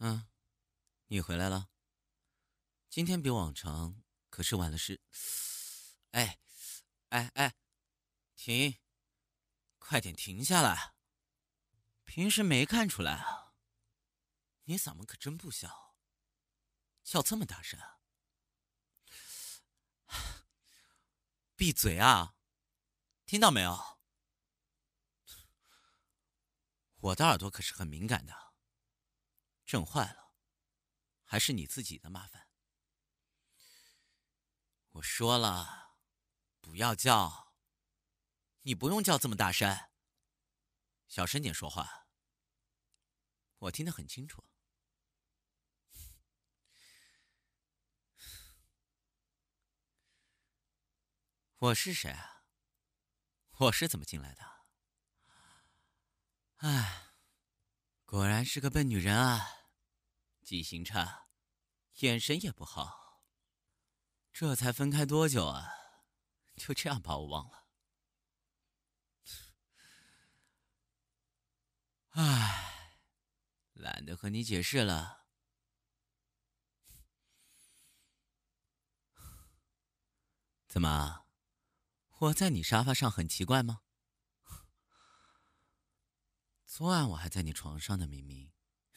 嗯，你回来了。今天比往常可是晚了10。哎，哎，停！快点停下来！平时没看出来啊，你嗓门可真不小，叫这么大声啊！闭嘴啊！听到没有？我的耳朵可是很敏感的，震坏了，还是你自己的麻烦。我说了，不要叫，你不用叫这么大声，小声点说话，我听得很清楚。我是谁啊？我是怎么进来的？唉，果然是个笨女人啊，记性差，眼神也不好。这才分开多久啊，就这样把我忘了？唉，懒得和你解释了。怎么，我在你沙发上很奇怪吗？昨晚我还在你床上呢，明明。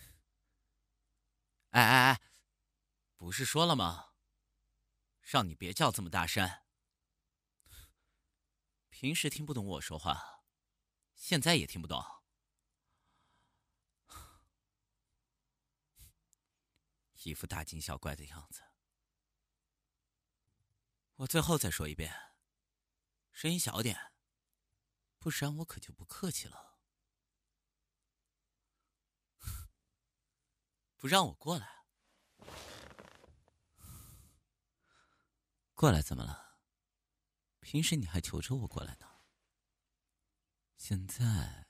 哎，不是说了吗？让你别叫这么大声。平时听不懂我说话，现在也听不懂。一副大惊小怪的样子。我最后再说一遍，声音小点，不然我可就不客气了。不让我过来？过来怎么了？平时你还求着我过来呢。现在，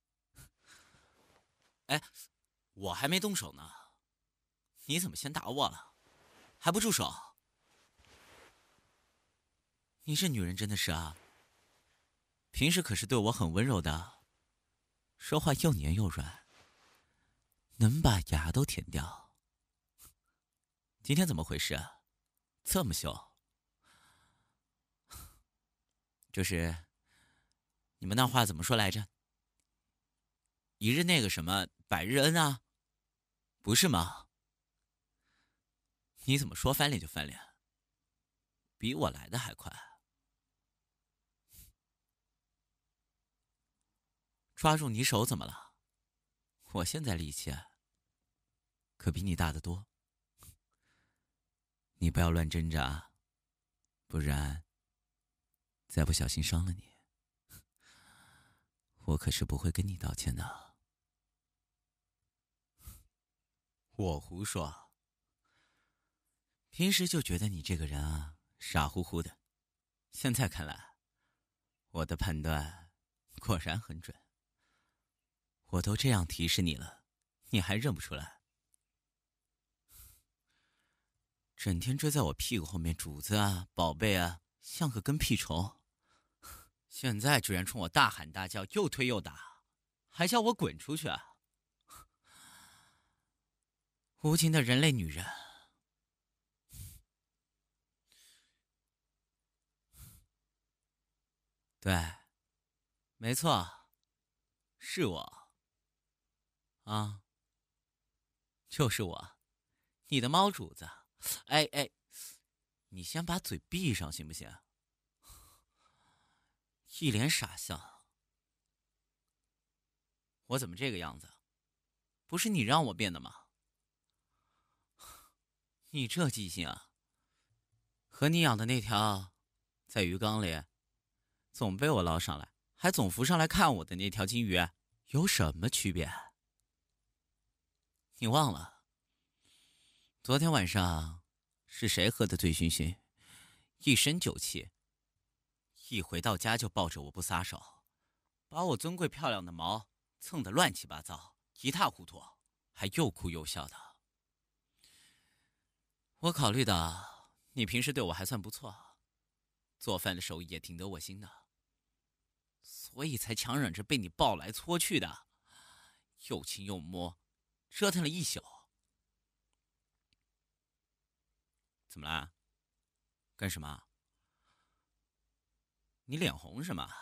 哎，我还没动手呢，你怎么先打我了？还不住手？你这女人真的是啊，平时可是对我很温柔的，说话又黏又软，能把牙都舔掉。今天怎么回事啊？这么凶？就是你们那话怎么说来着？一日那个什么，百日恩啊，不是吗？你怎么说翻脸就翻脸？比我来的还快。抓住你手怎么了？我现在力气可比你大得多。你不要乱挣扎，不然再不小心伤了你，我可是不会跟你道歉的。我胡说，平时就觉得你这个人啊，傻乎乎的，现在看来，我的判断果然很准。我都这样提示你了，你还认不出来？整天追在我屁股后面，主子啊，宝贝啊，像个跟屁虫。现在居然冲我大喊大叫，又推又打，还叫我滚出去啊！无情的人类女人。对，没错，是我。啊，就是我，你的猫主子。哎，你先把嘴闭上行不行？一脸傻笑。我怎么这个样子？不是你让我变的吗？你这记性啊，和你养的那条在鱼缸里总被我捞上来，还总浮上来看我的那条金鱼有什么区别？你忘了昨天晚上是谁喝得醉醺醺，一身酒气，一回到家就抱着我不撒手，把我尊贵漂亮的毛蹭得乱七八糟，一塌糊涂，还又哭又笑的。我考虑到你平时对我还算不错，做饭的手艺也挺得我心的，所以才强忍着被你抱来搓去的，又亲又摸，折腾了一宿。 怎么啦？干什么？你脸红什么？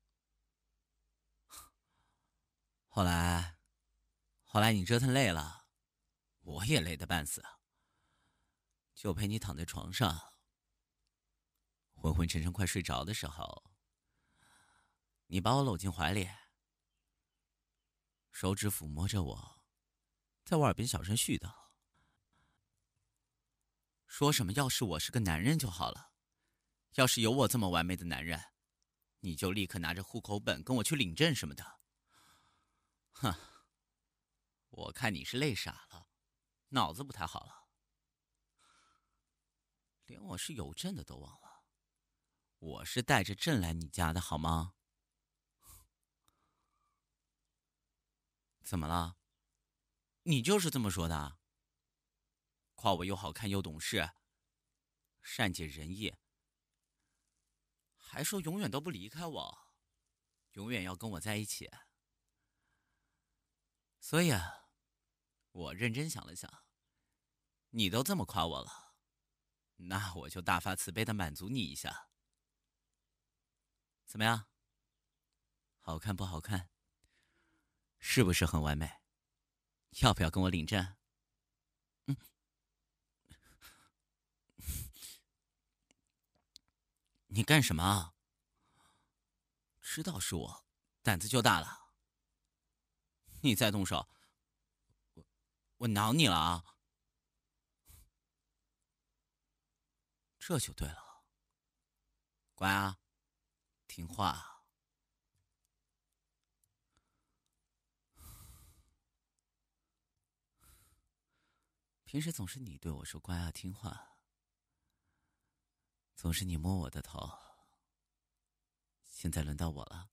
后来你折腾累了，我也累得半死，就陪你躺在床上，昏昏沉沉快睡着的时候，你把我搂进怀里，手指抚摸着我，在我耳边小声絮叨，说什么要是我是个男人就好了，要是有我这么完美的男人，你就立刻拿着户口本跟我去领证什么的。哼，我看你是累傻了，脑子不太好了，连我是有证的都忘了。我是带着证来你家的好吗？怎么了？你就是这么说的？夸我又好看又懂事，善解人意，还说永远都不离开我，永远要跟我在一起。所以啊，我认真想了想，你都这么夸我了，那我就大发慈悲的满足你一下。怎么样？好看不好看？是不是很完美？要不要跟我领证？嗯，你干什么？知道是我，胆子就大了。你再动手，我挠你了啊！这就对了，乖啊，听话。平时总是你对我说乖啊听话，总是你摸我的头，现在轮到我了，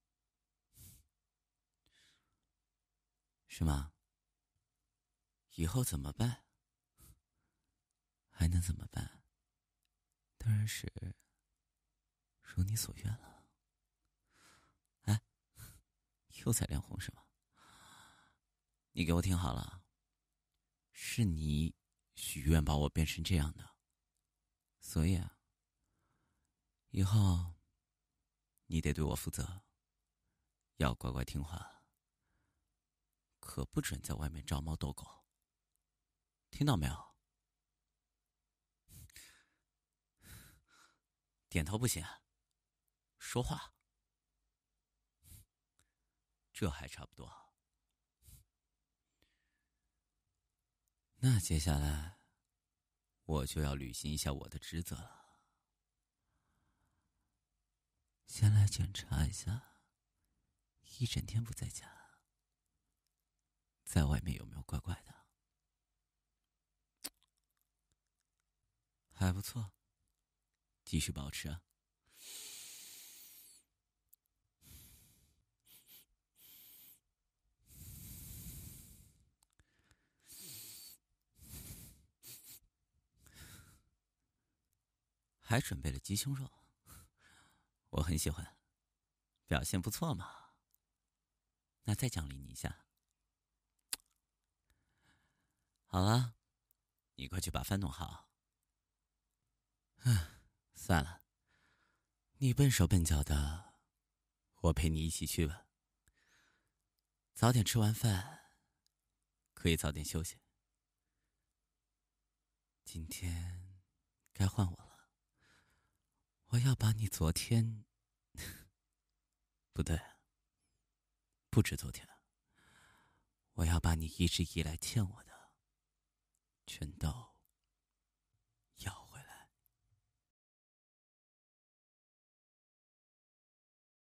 是吗？以后怎么办？还能怎么办？当然是如你所愿了。哎，又在脸红是吗？你给我听好了，是你许愿把我变成这样的，所以啊，以后你得对我负责，要乖乖听话，可不准在外面招猫逗狗，听到没有？点头不行，说话，这还差不多。那接下来，我就要履行一下我的职责了。先来检查一下，一整天不在家，在外面有没有怪怪的？还不错，继续保持啊。还准备了鸡胸肉，我很喜欢，表现不错嘛。那再奖励你一下。好了，你快去把饭弄好。算了，你笨手笨脚的，我陪你一起去吧。早点吃完饭，可以早点休息。今天该换我了，我要把你昨天，不对，不止昨天，我要把你一直以来欠我的，全都